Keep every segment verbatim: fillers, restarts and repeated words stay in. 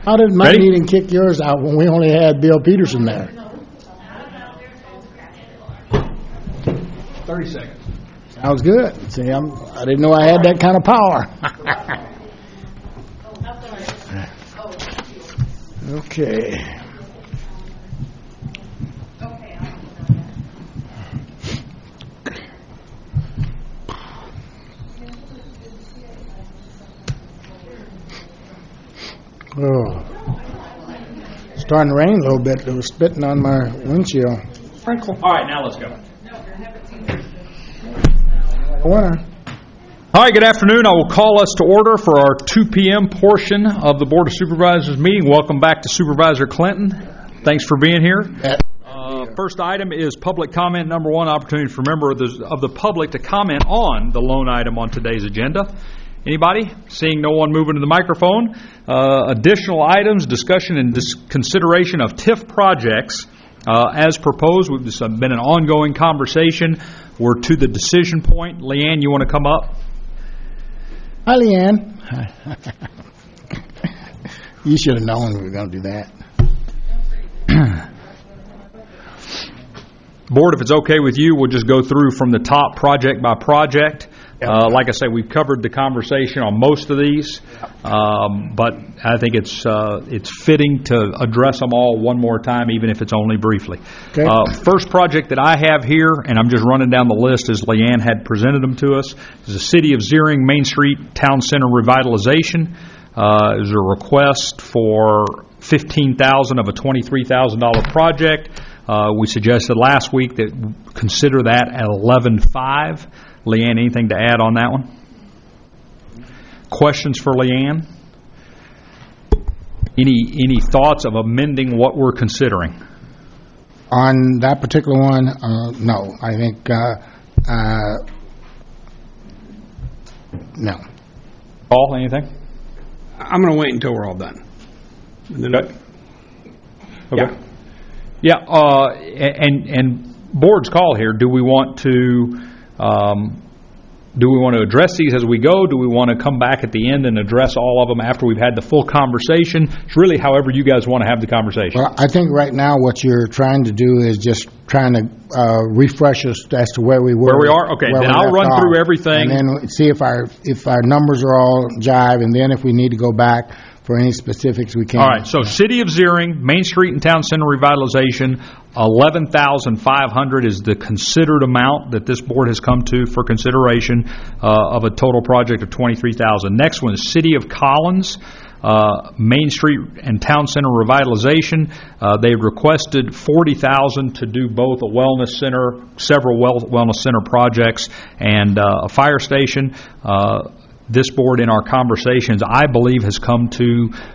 How did my Ready? meeting kick yours out when we only had Bill Peterson there? thirty seconds. Sounds good. See, I'm, I didn't know I had that kind of power. Okay. Oh. Starting to rain a little bit. It was spitting on my windshield. Sprinkle. All right, now let's go. Winner. All right, good afternoon. I will call us to order for our two p.m. portion of the Board of Supervisors meeting. Welcome back to Supervisor Clinton. Thanks for being here. Uh, first item is public comment number one, opportunity for a member of the, of the public to comment on the lone item on today's agenda. Anybody? Seeing no one moving to the microphone. Uh, additional items, discussion and dis- consideration of T I F projects uh, as proposed. We've just been an ongoing conversation. We're to the decision point. Leanne, you want to come up? Hi, Leanne. You should have known we were going to do that. Board, if it's okay with you, we'll just go through from the top project by project. Uh, like I say, we've covered the conversation on most of these, um, but I think it's uh, it's fitting to address them all one more time, even if it's only briefly. Okay. Uh, first project that I have here, and I'm just running down the list as Leanne had presented them to us, is the City of Zeering Main Street Town Center Revitalization. Uh, is a request for fifteen thousand dollars of a twenty-three thousand dollars project. Uh, we suggested last week that consider that at eleven five. Leanne, anything to add on that one? Questions for Leanne? Any any thoughts of amending what we're considering? On that particular one, uh, no. I think, uh, uh, no. Paul, anything? I'm going to wait until we're all done. Okay. Okay. Yeah, uh, and and board's call here. Do we want to um, do we want to address these as we go? Do we want to come back at the end and address all of them after we've had the full conversation? It's really however you guys want to have the conversation. Well, I think right now what you're trying to do is just trying to uh, refresh us as to where we were. Where we are? Okay, then then I'll run off, through everything. and then see if our if our numbers are all jive, and then if we need to go back for any specifics, we can. All right, so City of Zeering, Main Street and Town Center Revitalization, eleven thousand five hundred dollars is the considered amount that this board has come to for consideration uh, of a total project of twenty-three thousand dollars. Next one is City of Collins, uh, Main Street and Town Center Revitalization. Uh, they requested forty thousand dollars to do both a wellness center, several well, wellness center projects, and uh, a fire station. Uh, This board, in our conversations, I believe, has come to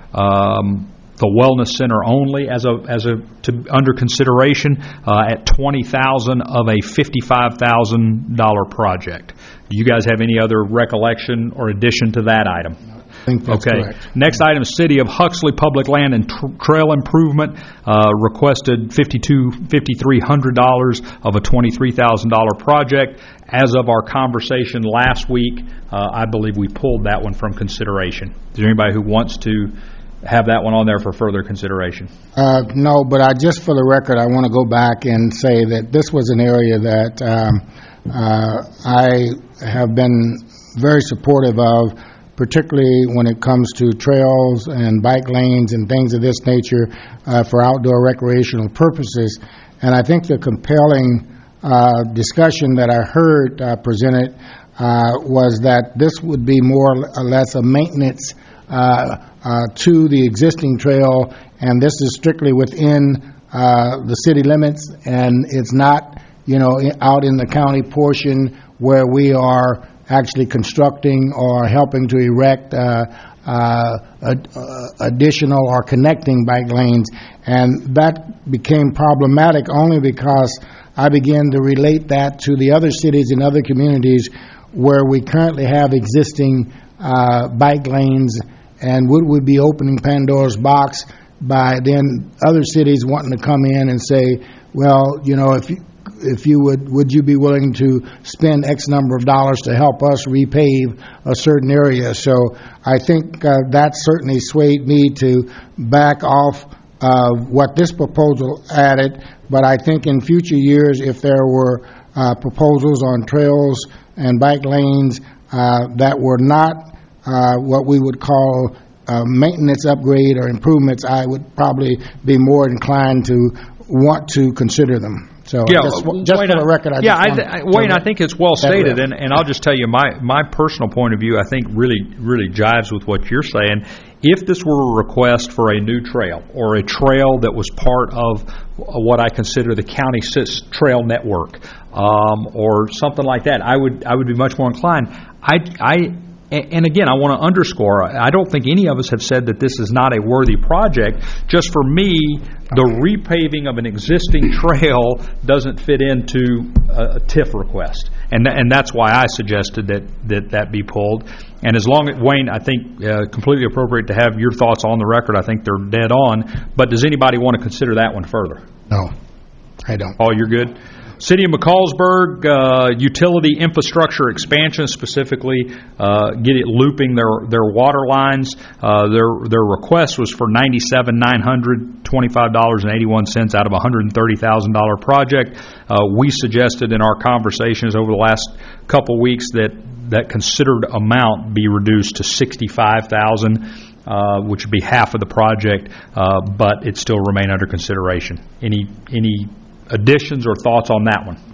um, the wellness center only as a as a to, under consideration uh, at twenty thousand of a fifty-five thousand dollar project. Do you guys have any other recollection or addition to that item? I think that's okay. correct. Next item is City of Huxley Public Land and tr- Trail Improvement. Uh, requested fifty-two, fifty-three hundred dollars of a twenty-three thousand dollar project. As of our conversation last week, uh, I believe we pulled that one from consideration. Is there anybody who wants to have that one on there for further consideration? Uh, no, but I just for the record, I want to go back and say that this was an area that um, uh, I have been very supportive of, particularly when it comes to trails and bike lanes and things of this nature uh, for outdoor recreational purposes. And I think the compelling uh, discussion that I heard uh, presented uh, was that this would be more or less a maintenance uh, uh, to the existing trail, and this is strictly within uh, the city limits, and it's not, you know, out in the county portion where we are actually constructing or helping to erect uh, uh, ad, uh, additional or connecting bike lanes. And that became problematic only because I began to relate that to the other cities and other communities where we currently have existing uh, bike lanes, and would we be opening Pandora's box by then other cities wanting to come in and say, well, you know, if you if you would, would you be willing to spend X number of dollars to help us repave a certain area? So I think uh, that certainly swayed me to back off uh, what this proposal added, but I think in future years, if there were uh, proposals on trails and bike lanes uh, that were not uh, what we would call uh, maintenance upgrade or improvements, I would probably be more inclined to want to consider them. So Yeah, just, well, just Wayne, for the record, I yeah, just I, wanted I, to- Wayne, I think it's well stated, that- and, and I'll just tell you my my personal point of view. I think really really jives with what you're saying. If this were a request for a new trail or a trail that was part of what I consider the county sys trail network, um, or something like that, I would I would be much more inclined. I I. And again, I want to underscore, I don't think any of us have said that this is not a worthy project. Just for me, the repaving of an existing trail doesn't fit into a T I F request. And th- and that's why I suggested that, that that be pulled. And as long as, Wayne, I think uh, completely appropriate to have your thoughts on the record. I think they're dead on. But does anybody want to consider that one further? No, I don't. Oh, you're good? City of McCallsburg, uh, utility infrastructure expansion, specifically uh, get it looping their their water lines. Uh, their their request was for ninety-seven thousand nine hundred twenty-five dollars and eighty-one cents out of a one hundred thirty thousand dollars project. Uh, we suggested in our conversations over the last couple weeks that that considered amount be reduced to sixty-five thousand dollars. Uh, which would be half of the project, uh, but it still remain under consideration. Any any additions or thoughts on that one?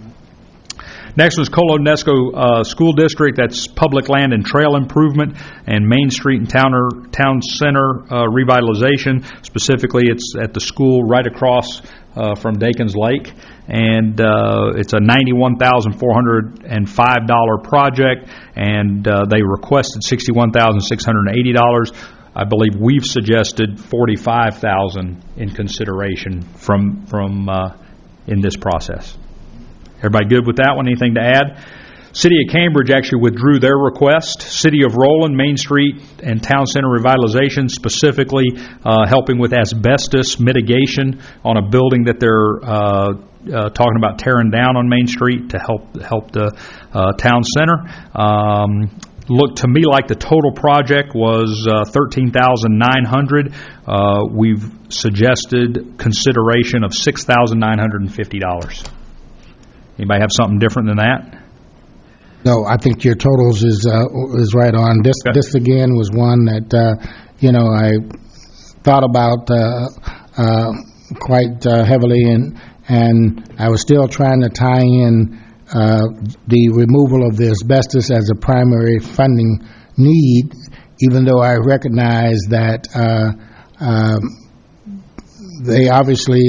Next was Colo Nesco uh, School District. That's public land and trail improvement and Main Street and Towner, Town Center uh, revitalization. Specifically, it's at the school right across uh, from Dakins Lake. And uh, it's a ninety-one thousand four hundred five dollars project, and uh, they requested sixty-one thousand six hundred eighty dollars. I believe we've suggested forty-five thousand dollars in consideration from from uh, in this process. Everybody good with that one? Anything to add? City of Cambridge actually withdrew their request. City of Roland, Main Street and Town Center revitalization, specifically uh, helping with asbestos mitigation on a building that they're uh, uh, talking about tearing down on Main Street to help help the uh, Town Center. Um, Looked to me like the total project was uh, thirteen thousand nine hundred dollars. Uh, we've suggested consideration of six thousand nine hundred fifty dollars. Anybody have something different than that? No, I think your totals is uh, is right on. This Okay. this again was one that uh, you know I thought about uh, uh, quite uh, heavily, and and I was still trying to tie in uh, the removal of the asbestos as a primary funding need, even though I recognize that uh, um, they obviously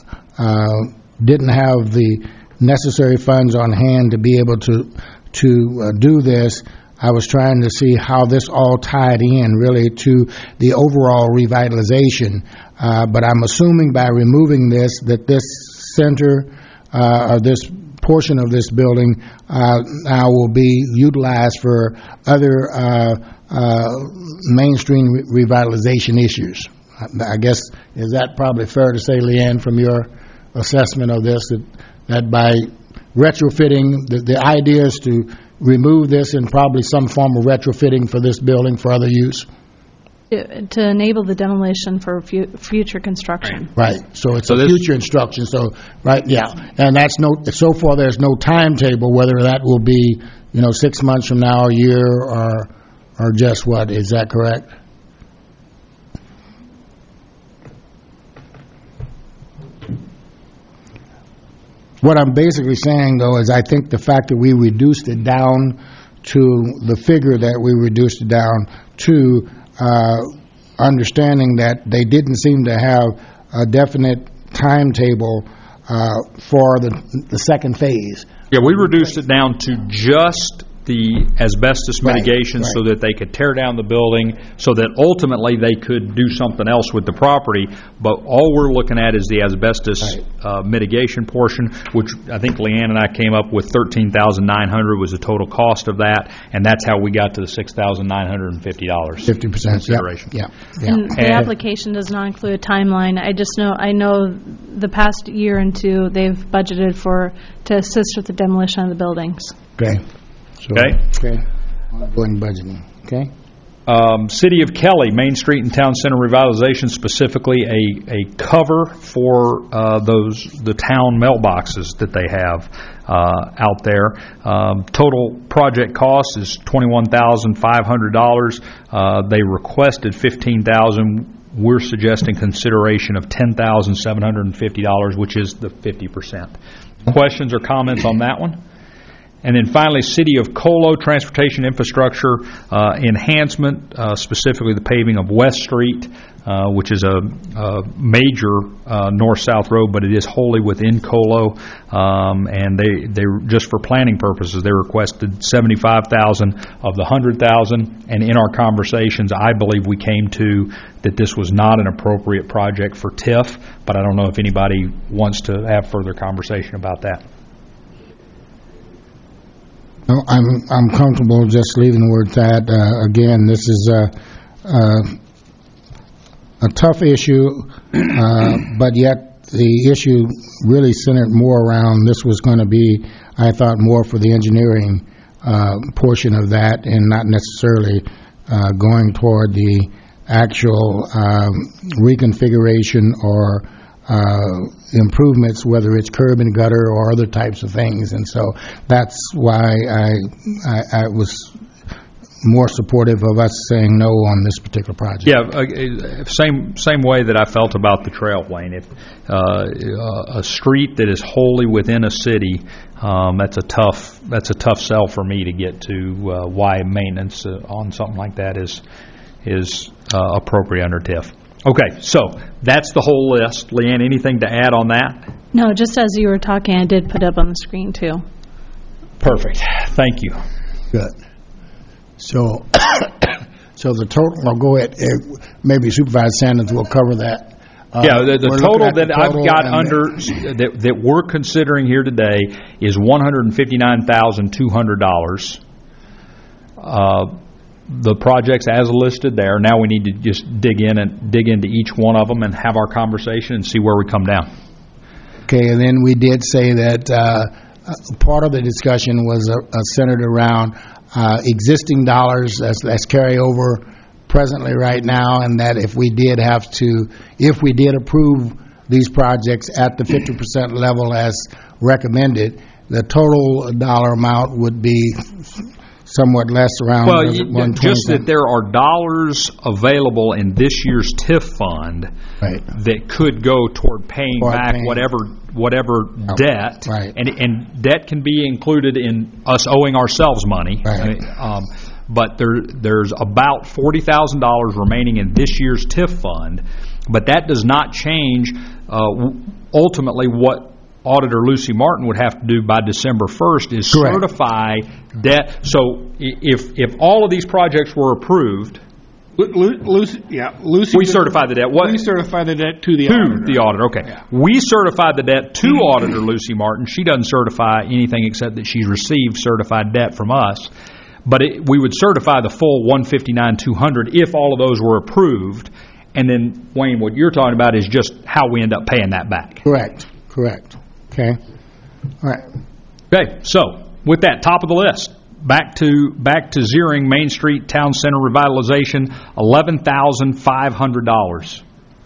uh, didn't have the necessary funds on hand to be able to to uh, do this. I was trying to see how this all tied in really to the overall revitalization. Uh, but I'm assuming by removing this that this center uh, or this portion of this building uh, now will be utilized for other uh, uh, mainstream re- revitalization issues. I, I guess, is that probably fair to say, Leanne, from your assessment of this, that, that by retrofitting, the, the idea is to remove this and probably some form of retrofitting for this building for other use? To enable the demolition for fu- future construction. Right, so it's So a this- future instruction, so, right, yeah. And that's no, so far, there's no timetable, whether that will be, you know, six months from now, a year, or, or just what, is that correct? What I'm basically saying, though, is I think the fact that we reduced it down to the figure that we reduced it down to, uh, understanding that they didn't seem to have a definite timetable uh, for the the second phase. Yeah, we reduced it down to just the asbestos Right, mitigation so right. that they could tear down the building, so that ultimately they could do something else with the property. But all we're looking at is the asbestos Right. uh, mitigation portion, which I think Leanne and I came up with thirteen thousand nine hundred dollars was the total cost of that, and that's how we got to the six thousand nine hundred fifty dollars. Fifty percent, yeah, Consideration. yeah, yeah. And the application does not include a timeline. I just know, I know the past year and two, they've budgeted for, to assist with the demolition of the buildings. Okay. So- Okay. Okay. Ongoing budgeting, okay? Um, City of Kelly, Main Street and Town Center revitalization, specifically a, a cover for uh, those, the town mailboxes that they have uh, out there. Um, Total project cost is twenty-one thousand five hundred dollars. Uh, They requested fifteen thousand dollars. We're suggesting consideration of ten thousand seven hundred fifty dollars, which is the fifty percent. Questions or comments on that one? And then finally, City of Colo transportation infrastructure uh, enhancement, uh, specifically the paving of West Street, uh, which is a, a major uh, north-south road, but it is wholly within Colo. Um, and they, they just for planning purposes, they requested seventy-five thousand dollars of the one hundred thousand dollars. And in our conversations, I believe we came to that this was not an appropriate project for T I F, but I don't know if anybody wants to have further conversation about that. No, I'm, I'm comfortable just leaving the word that. Uh, again, this is a, a, a tough issue, uh, but yet the issue really centered more around, this was going to be, I thought, more for the engineering uh, portion of that and not necessarily uh, going toward the actual um, reconfiguration or uh, improvements, whether it's curb and gutter or other types of things. And so that's why I, I, I was more supportive of us saying no on this particular project. Yeah, uh, same same way that I felt about the trail, Wayne. If uh, a street that is wholly within a city, um, that's a tough that's a tough sell for me to get to. Uh, why maintenance uh, on something like that is is uh, appropriate under T I F. Okay, so that's the whole list. Leanne, anything to add on that? No, just as you were talking, I did put up on the screen, too. Perfect. Thank you. Good. So, so the total, I'll go ahead, eh, maybe Supervisor Sanders will cover that. Uh, Yeah, the, the we're total looking at that the I've total got and under, that, that we're considering here today is one hundred fifty-nine thousand two hundred dollars. Uh, the projects as listed there, now we need to just dig in and dig into each one of them and have our conversation and see where we come down. Okay, and then we did say that uh, part of the discussion was uh, uh, centered around uh, existing dollars as, as carryover presently right now, and that if we did have to, if we did approve these projects at the fifty percent level as recommended, the total dollar amount would be somewhat less, around Well, was it you- one twenty just that there are dollars available in this year's T I F fund Right. that could go toward paying Toward back paying. whatever whatever debt. right. And and debt can be included in us owing ourselves money. Right. I mean, um, But there there's about forty thousand dollars remaining in this year's T I F fund, but that does not change uh, w- ultimately what Auditor Lucy Martin would have to do by December first is Correct. certify debt. So i- if if all of these projects were approved, Lu- Lu- Lucy, yeah, Lucy. we certify the debt. What? We certify the debt to the To auditor. the auditor, okay. Yeah. We certify the debt to Auditor Lucy Martin. She doesn't certify anything except that she's received certified debt from us. But it, we would certify the full one fifty-nine two hundred if all of those were approved. And then, Wayne, what you're talking about is just how we end up paying that back. Correct, correct. Okay. All right. Okay, so with that, top of the list, back to back to zeroing Main Street Town Center revitalization, eleven thousand five hundred dollars.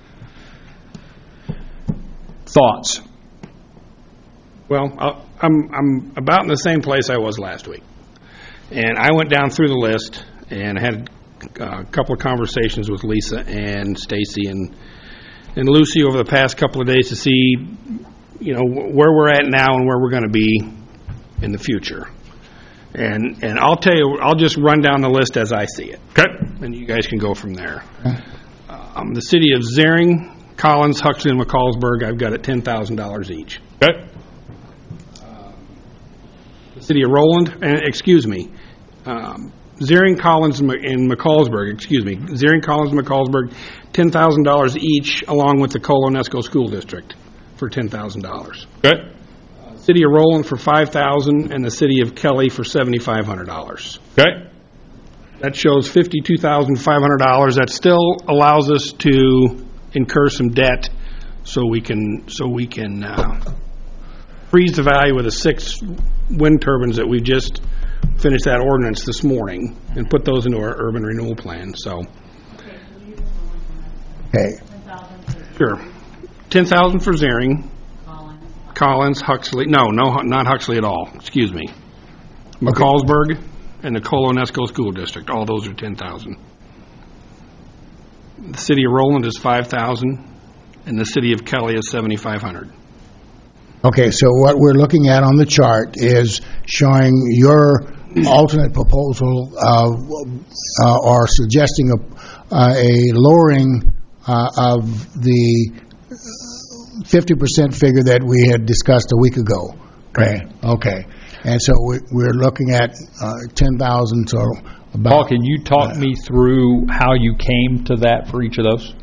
Thoughts? Well, I'll- I'm, I'm about in the same place I was last week. And I went down through the list and had uh, a couple of conversations with Lisa and Stacy and, and Lucy over the past couple of days to see, you know, wh- where we're at now and where we're going to be in the future. And, and I'll tell you, I'll just run down the list as I see it. Okay. And you guys can go from there. Um, the city of Zering, Collins, Huxley, and McCallsburg, I've got at ten thousand dollars each. Okay. The city of Roland, and excuse me, Um, Ziering, Collins, and Mc- and McCallsburg, excuse me, Ziering, Collins, and McCallsburg, ten thousand dollars each, along with the Colonesco School District for ten thousand dollars. Okay. City of Roland for five thousand dollars, and the City of Kelly for seventy-five hundred dollars. Okay. That shows fifty-two thousand five hundred dollars. That still allows us to incur some debt, so we can, so we can uh, freeze the value of the six wind turbines that we just finished that ordinance this morning and put those into our urban renewal plan, so. Okay. Sure. ten thousand for Ziering. Collins, Huxley, no, no, not Huxley at all, excuse me. McCallsburg and the Colonesco School District, all those are ten thousand. The City of Roland is five thousand, and the City of Kelly is seventy-five hundred. Okay, so what we're looking at on the chart is showing your alternate proposal uh, uh, or suggesting a, uh, a lowering uh, of the fifty percent figure that we had discussed a week ago. Okay. Okay. And so we, we're looking at uh, ten thousand, so about... Paul, can you talk me through how you came to that for each of those?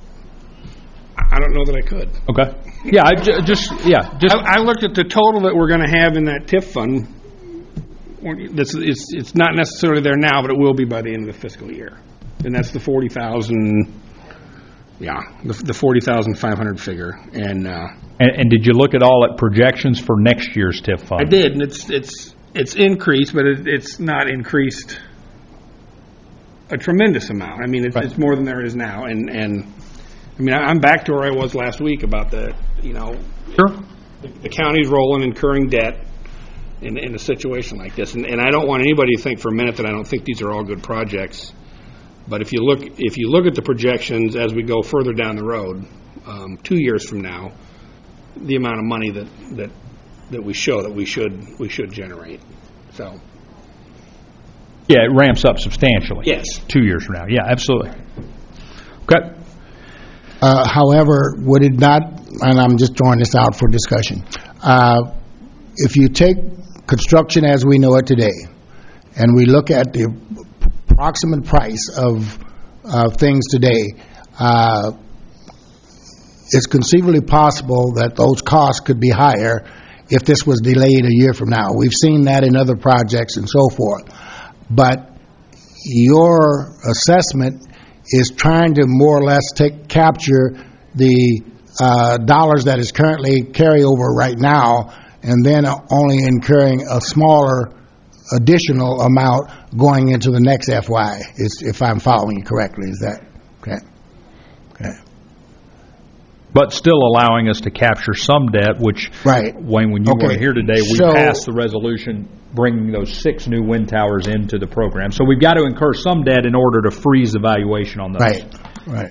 I don't know that I could. Okay. Yeah, I ju- just, yeah, just, I, I looked at the total that we're going to have in that TIF fund. This is, it's not necessarily there now, but it will be by the end of the fiscal year. And that's the forty thousand, yeah, the, the forty thousand five hundred figure. And, uh, and, and did you look at all at projections for next year's TIF fund? I did, and it's, it's, it's increased, but it, it's not increased a tremendous amount. I mean, it's, Right. it's more than there is now. And, and, I mean, I'm back to where I was last week about the, you know, Sure. the county's rolling, incurring debt in, in a situation like this. And, and I don't want anybody to think for a minute that I don't think these are all good projects. But if you look, if you look at the projections as we go further down the road, um, two years from now, the amount of money that, that, that we show that we should, we should generate. So, Yeah, it ramps up substantially. yes. Two years from now. Yeah, absolutely. Okay. Uh, however, would it not, and I'm just throwing this out for discussion, uh, if you take construction as we know it today, and we look at the approximate price of uh, things today, uh, it's conceivably possible that those costs could be higher if this was delayed a year from now. We've seen that in other projects and so forth. But your assessment is trying to more or less take capture the uh, dollars that is currently carryover right now, and then only incurring a smaller additional amount going into the next F Y, is, if I'm following you correctly. Is that okay? Okay. But still allowing us to capture some debt, which, Right. Wayne, when you Okay. weren't here today, we So- passed the resolution bringing those six new wind towers into the program. So we've got to incur some debt in order to freeze the valuation on those. Right, right.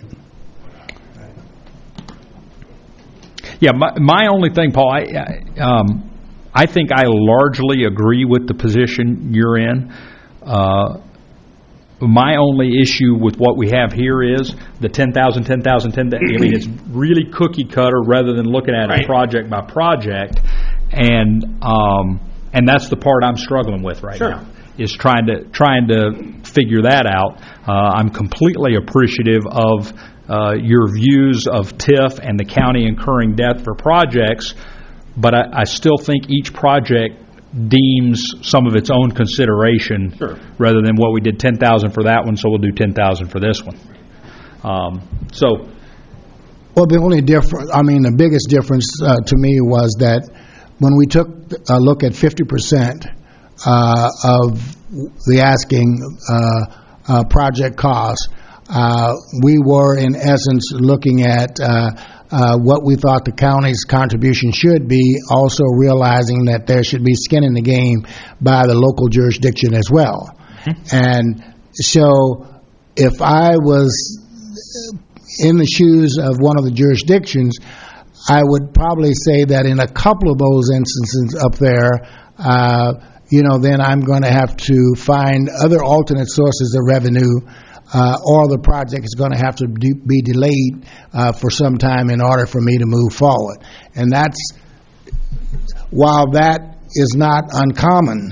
Yeah, my, my only thing, Paul, I, I, um, I think I largely agree with the position you're in. Uh, my only issue with what we have here is the ten thousand, ten thousand, ten thousand. I mean, it's really cookie cutter rather than looking at Right. it project by project. And, um, and that's the part I'm struggling with right Sure. now, is trying to, trying to figure that out. Uh, I'm completely appreciative of uh, your views of TIF and the county incurring debt for projects, but I, I still think each project deems some of its own consideration. Sure. Rather than what we did ten thousand for that one, so we'll do ten thousand for this one. Um, so, Well, the only difference, I mean, the biggest difference uh, to me was that when we took a look at fifty percent uh, of the asking uh, uh, project costs, uh, we were in essence looking at uh, uh, what we thought the county's contribution should be, also realizing that there should be skin in the game by the local jurisdiction as well. And so if I was in the shoes of one of the jurisdictions, I would probably say that in a couple of those instances up there, uh, you know, then I'm going to have to find other alternate sources of revenue, uh, or the project is going to have to de- be delayed uh, for some time in order for me to move forward. And that's, while that is not uncommon,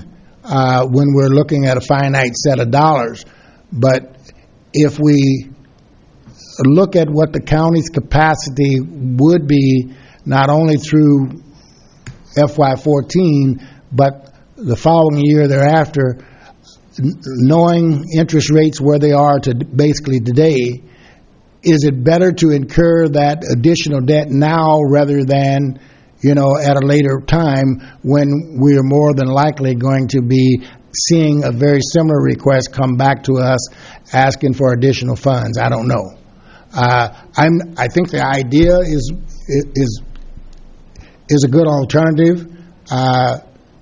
uh, when we're looking at a finite set of dollars. But if we look at what the county's capacity would be, not only through F Y fourteen, but the following year thereafter, n- knowing interest rates where they are to basically today, is it better to incur that additional debt now rather than, you know, at a later time when we are more than likely going to be seeing a very similar request come back to us asking for additional funds? I don't know. Uh, I'm. I think the idea is is is a good alternative. Uh,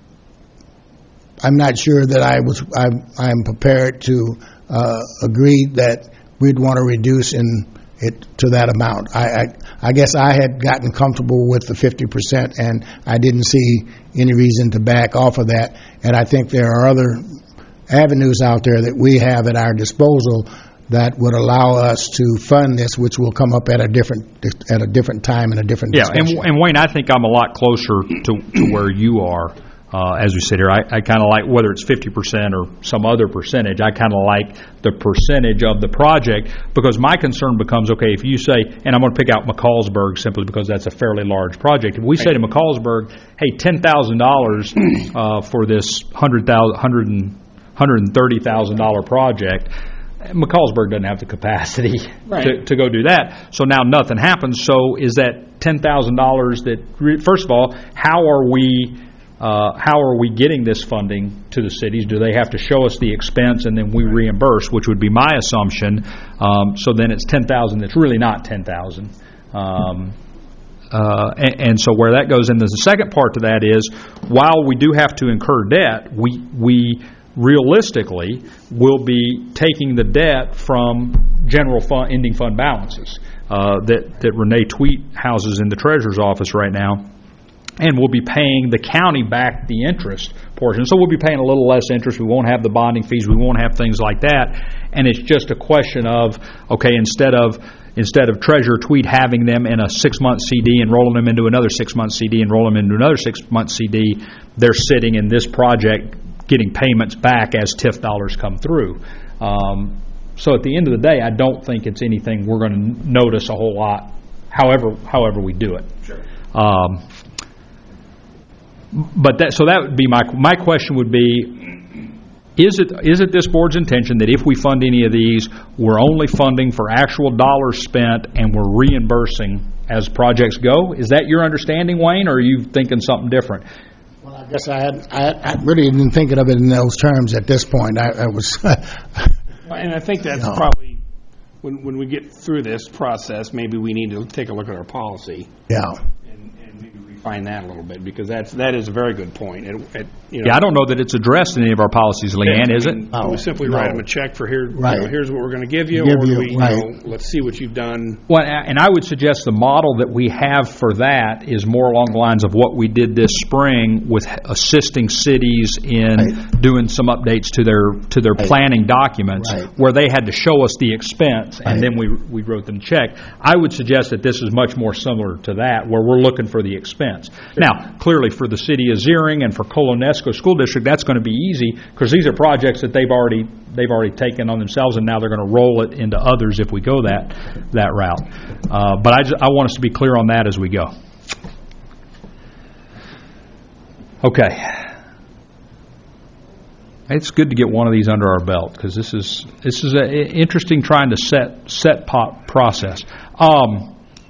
I'm not sure that I was. I'm, I'm prepared to uh, agree that we'd want to reduce in it to that amount. I, I, I guess I had gotten comfortable with the fifty percent, and I didn't see any reason to back off of that. And I think there are other avenues out there that we have at our disposal that would allow us to fund this, which will come up at a different at a different time and a different Yeah, and, discussion. and Wayne, I think I'm a lot closer to, to where you are. Uh, as we sit here, I, I kind of like, whether it's fifty percent or some other percentage, I kind of like the percentage of the project, because my concern becomes, okay, if you say, and I'm going to pick out McCallsburg simply because that's a fairly large project. If we say to McCallsburg, hey, ten thousand dollars uh, for this one hundred thousand dollars, one hundred thirty thousand dollars project, McCallsburg doesn't have the capacity Right. to, to go do that. So now nothing happens. So is that ten thousand dollars that, first of all, how are we Uh, how are we getting this funding to the cities? Do they have to show us the expense and then we reimburse, which would be my assumption? Um, so then it's ten thousand dollars that's really not ten thousand dollars. Um, uh, and, and so where that goes, and the second part to that is, while we do have to incur debt, we we realistically will be taking the debt from general fund, ending fund balances uh, that, that Renee Tweet houses in the treasurer's office right now. And we'll be paying the county back the interest portion. So we'll be paying a little less interest. We won't have the bonding fees. We won't have things like that. And it's just a question of, okay, instead of instead of Treasurer Tweed having them in a six-month C D and rolling them into another six-month C D and rolling them into another six-month C D, they're sitting in this project getting payments back as T I F dollars come through. Um, so at the end of the day, I don't think it's anything we're going to notice a whole lot, however however we do it. Sure. Um, But that, so that would be my, my question would be, is it, is it this board's intention that if we fund any of these, we're only funding for actual dollars spent and we're reimbursing as projects go? Is that your understanding, Wayne, or are you thinking something different? Well, I guess I had I, I really didn't think of it in those terms at this point. I, I was. And I think that's No. probably, when, when we get through this process, maybe we need to take a look at our policy Yeah. and, and maybe refine that a little bit, because that's, that is a very good point. It, it, you know, Yeah, I don't know that it's addressed in any of our policies, Leanne, is it? Do we simply No. write them a check for here, you Right. know, here's what we're going to give you, Give or do you, we, you right. know, let's see what you've done? Well, and I would suggest the model that we have for that is more along the lines of what we did this spring with assisting cities in Right. doing some updates to their to their Right. planning documents, Right. where they had to show us the expense and Right. then we we wrote them a check. I would suggest that this is much more similar to that, where we're looking for the expense. Now, clearly for the city of Zering and for Colonesco School District, that's going to be easy because these are projects that they've already they've already taken on themselves, and now they're going to roll it into others if we go that that route. Uh, but I, just, I want us to be clear on that as we go. Okay. It's good to get one of these under our belt because this is this is a, interesting trying to set set pot process. Um,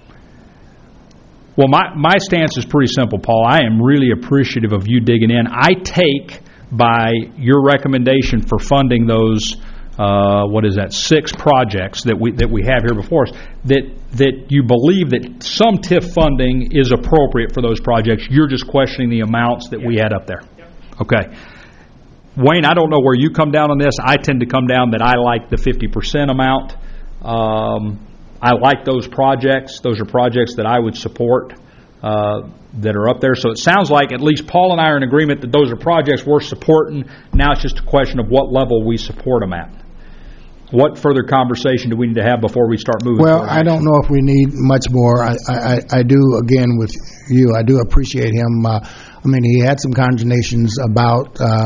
well, my my stance is pretty simple, Paul. I am really appreciative of you digging in. I take by your recommendation for funding those, uh, what is that, six projects that we that we have here before us, that that you believe that some T I F funding is appropriate for those projects. You're just questioning the amounts that we had up there. Okay. Wayne, I don't know where you come down on this. I tend to come down that I like the fifty percent amount. Um, I like those projects. Those are projects that I would support uh, that are up there. So it sounds like at least Paul and I are in agreement that those are projects worth supporting. Now it's just a question of what level we support them at. What further conversation do we need to have before we start moving Well, forward? I don't know if we need much more. I, I, I do, again, with you, I do appreciate him. Uh, I mean, he had some consternations about uh,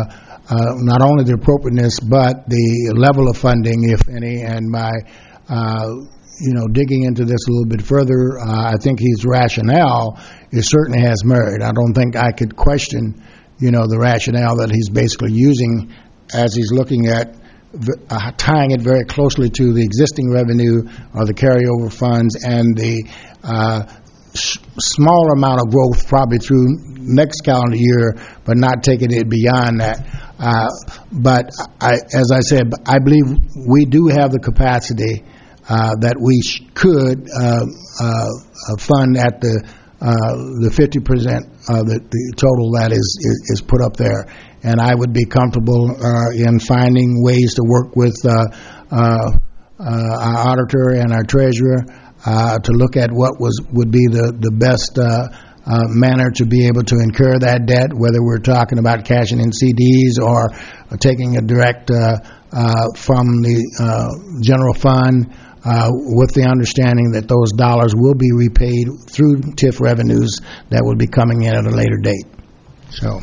uh, not only the appropriateness, but the level of funding, if any, and by, uh, you know, digging into this a little bit further, uh, I think his rationale is certainly has merit. I don't think I could question, you know, the rationale that he's basically using as he's looking at uh, tying it very closely to the existing revenue or the carryover funds and the uh, s- small amount of growth probably through next calendar year, but not taking it beyond that. Uh, but I, as I said, I believe we do have the capacity uh, that we sh- could uh, uh, fund at the uh, the fifty percent of the, the total that is, is is put up there. And I would be comfortable uh, in finding ways to work with uh, uh, uh, our auditor and our treasurer uh, to look at what was would be the the best uh, uh, manner to be able to incur that debt, whether we're talking about cashing in C Ds or taking a direct uh, uh, from the uh, general fund, uh, with the understanding that those dollars will be repaid through T I F revenues that will be coming in at a later date. So.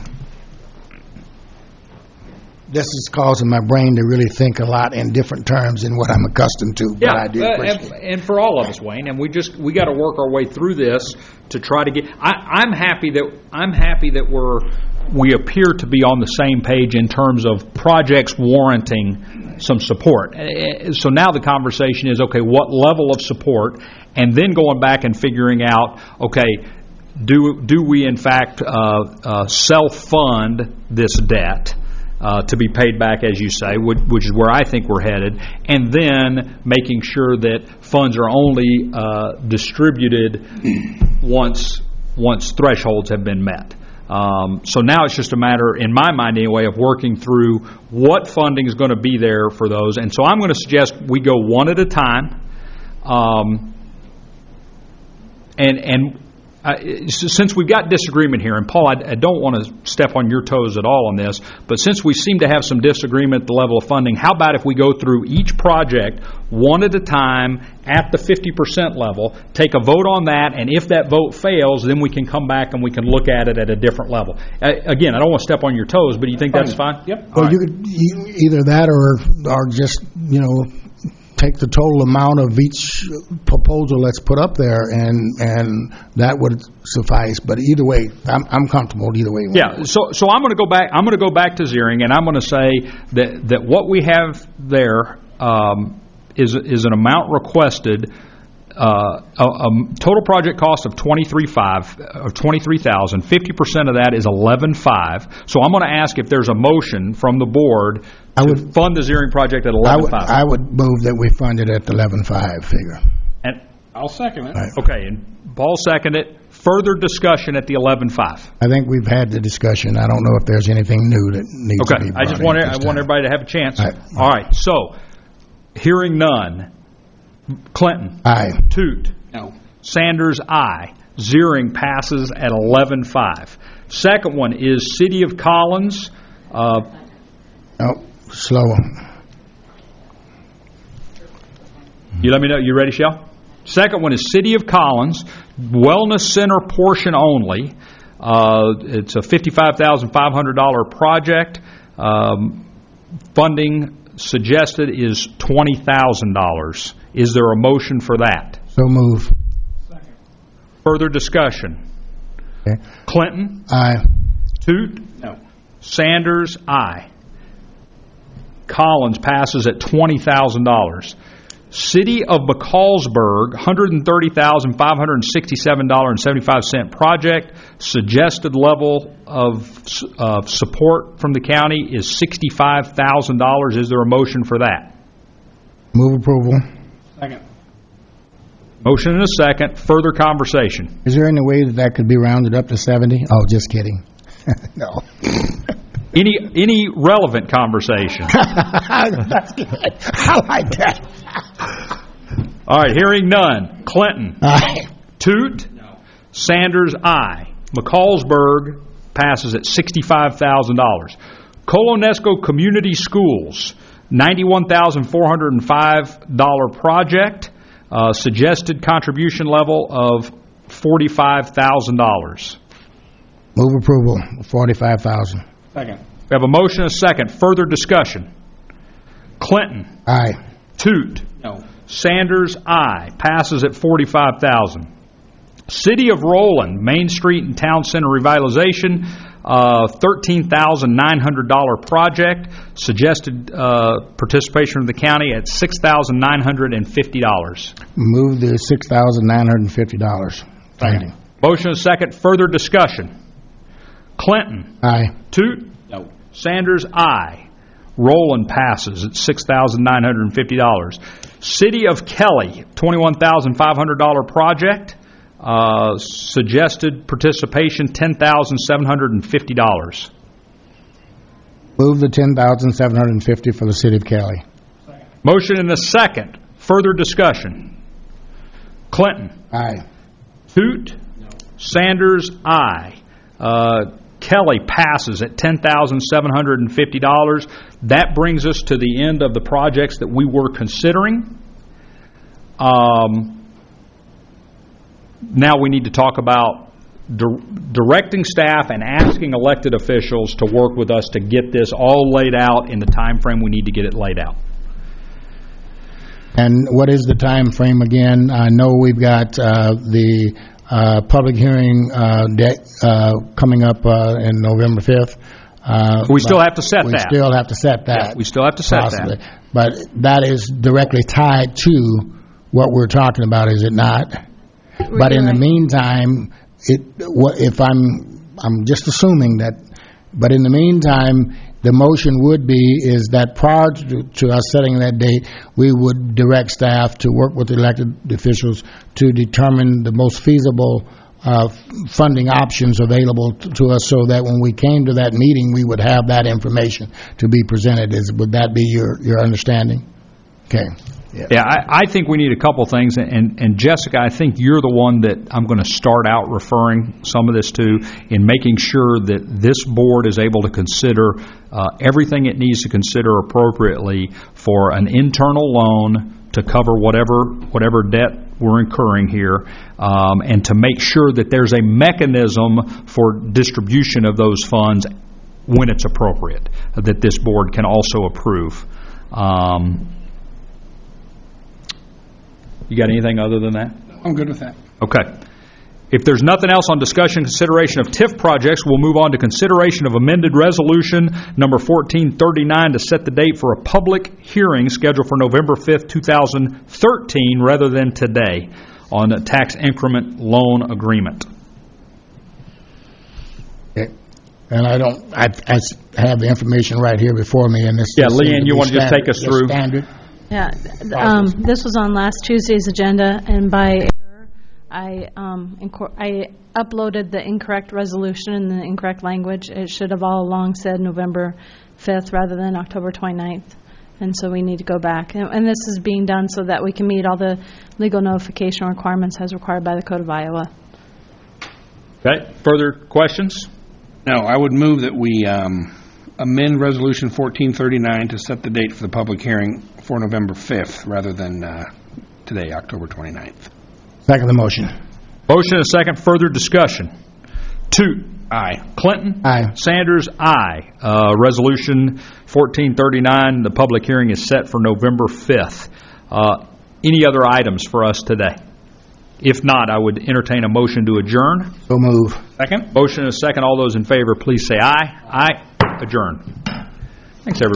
This is causing my brain to really think a lot in different terms than what I'm accustomed to, but I do uh, appreciate and, it. and for all of us, Wayne, and we just we got to work our way through this to try to get. I, I'm happy that I'm happy that we're we appear to be on the same page in terms of projects warranting some support. Uh, So now the conversation is, okay, what level of support, and then going back and figuring out, okay, do do we in fact uh, uh, self-fund this debt? Uh, to be paid back, as you say, which, which is where I think we're headed, and then making sure that funds are only uh, distributed once once thresholds have been met. Um, so now it's just a matter, in my mind anyway, of working through what funding is going to be there for those. And so I'm going to suggest we go one at a time, um, and and. Uh, since we've got disagreement here, and Paul, I, I don't want to step on your toes at all on this, but since we seem to have some disagreement at the level of funding, how about if we go through each project one at a time at the fifty percent level, take a vote on that, and if that vote fails, then we can come back and we can look at it at a different level. Uh, again, I don't want to step on your toes, but do you think that's fine? Yep. Well, you could e- either that or or just, you know, take the total amount of each proposal that's put up there, and and that would suffice. But either way, I'm I'm comfortable either way. Yeah. So so I'm going to go back. I'm going to go back to zeroing, and I'm going to say that that what we have there um, is is an amount requested. Uh, a, a total project cost of twenty-three five of twenty-three thousand. Fifty percent of that is eleven five. So I'm going to ask if there's a motion from the board to I would, fund the zeroing project at I eleven would, five. I would move that we fund it at the eleven five figure. And I'll second it. Right. okay, and Paul seconded it. Further discussion at the eleven five. I think we've had the discussion. I don't know if there's anything new that needs to Okay, be I just brought want in I at this want time. everybody to have a chance. All right. All right. So, hearing none. Clinton. Aye. Toot. No. Sanders, aye. Zeering passes at eleven five. Second one is City of Collins. Uh, Oh, slow. you let me know. You ready, Shell? Second one is City of Collins, Wellness Center portion only. Uh, it's a fifty-five thousand five hundred dollars project. Um, funding suggested is twenty thousand dollars. Is there a motion for that? So move. Further discussion. Okay. Clinton? Aye. Toot? No. Sanders? Aye. Collins passes at twenty thousand dollars. City of McCallsburg, one hundred thirty thousand five hundred sixty-seven dollars and seventy-five cents project. Suggested level of uh, support from the county is sixty-five thousand dollars. Is there a motion for that? Move approval. Second. Motion and a second. Further conversation. Is there any way that that could be rounded up to seventy? Oh, just kidding. No. Any any relevant conversation? That's good. I like that. All right, hearing none. Clinton? Aye. Toot? No. Sanders, aye. McCallsburg passes at sixty-five thousand dollars. Colonesco Community Schools, ninety-one thousand four hundred five dollars project. Uh, suggested contribution level of forty-five thousand dollars. Move approval, forty-five thousand. Second. We We have a motion and a second. Further discussion. Clinton. Aye. Toot. No. Sanders, aye. Passes at forty-five thousand. City of Roland, Main Street and Town Center revitalization, uh, thirteen thousand nine hundred dollars project. Suggested uh, participation from the county at six thousand nine hundred fifty dollars. Move the six thousand nine hundred fifty dollars. Second. Motion and second. Further discussion. Clinton. Aye. Toot. No. Sanders, aye. Roland passes at six thousand nine hundred fifty dollars. City of Kelly, twenty-one thousand five hundred dollars project. Uh, suggested participation, ten thousand seven hundred fifty dollars. Move the ten thousand seven hundred fifty dollars for the City of Kelly. Motion and a second. Further discussion. Clinton. Aye. Toot. No. Sanders, aye. Uh, Kelly passes at ten thousand seven hundred fifty dollars. That brings us to the end of the projects that we were considering. Um, now we need to talk about di- directing staff and asking elected officials to work with us to get this all laid out in the time frame we need to get it laid out. And what is the time frame again? I know we've got uh, the uh, public hearing uh, de- uh, coming up uh, in November fifth. Uh, We still have to set we that. still have to set that. Yeah, we still have to set possibly. that. But that is directly tied to what we're talking about, is it not? But in the Right. meantime, it, what- if I'm, I'm just assuming that, but in the meantime, the motion would be is that prior to, to us setting that date, we would direct staff to work with elected officials to determine the most feasible uh, funding options available to, to us, so that when we came to that meeting, we would have that information to be presented. Is, would that be your, your understanding? Okay. Yeah, I, I think we need a couple things, and, and Jessica, I think you're the one that I'm going to start out referring some of this to, in making sure that this board is able to consider uh, everything it needs to consider appropriately for an internal loan to cover whatever whatever debt we're incurring here, um, and to make sure that there's a mechanism for distribution of those funds when it's appropriate, that this board can also approve. Um, You got anything other than that? I'm good with that. Okay. If there's nothing else on discussion and consideration of TIF projects, we'll move on to consideration of amended resolution number fourteen thirty-nine to set the date for a public hearing scheduled for November fifth, two thousand thirteen, rather than today, on a tax increment loan agreement. Okay. And I don't, I, I have the information right here before me, and this. Yeah, this seems Leanne, to you be want to just standard- take us just through? Standard. Yeah, th- um, this was on last Tuesday's agenda, and by error, I, um, incor- I uploaded the incorrect resolution in the incorrect language. It should have all along said November fifth rather than October twenty-ninth, and so we need to go back. And, and this is being done so that we can meet all the legal notification requirements as required by the Code of Iowa. Okay. Further questions? No, I would move that we um, amend Resolution fourteen thirty-nine to set the date for the public hearing for November fifth rather than uh, today, October twenty-ninth. Second the motion. Motion and a second. Further discussion. Toot. Aye. Clinton. Aye. Sanders, aye. Uh, Resolution fourteen thirty-nine, the public hearing is set for November fifth. Uh, any other items for us today? If not, I would entertain a motion to adjourn. So move. Second? Motion and a second. All those in favor, please say aye. Aye. Adjourn. Thanks, everybody.